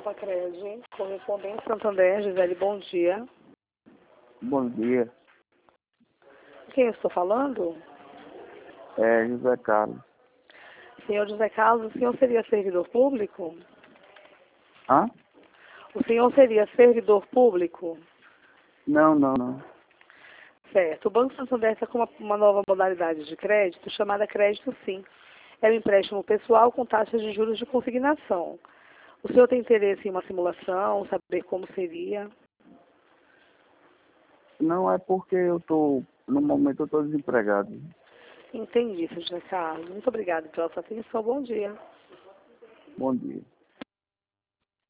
Cred, correspondente Santander, Gisele, bom dia. Bom dia, Quem eu estou falando? é José Carlos. Senhor José Carlos, o senhor seria servidor público? Hã? O senhor seria servidor público? Não. Certo. O Banco Santander está com uma nova modalidade de crédito chamada Crédito Sim. É um empréstimo pessoal com taxas de juros de consignação. O senhor tem interesse em uma simulação, saber como seria? Não é porque no momento eu estou desempregado. Entendi, senhor José Carlos. Muito obrigada pela sua atenção. Bom dia. Bom dia.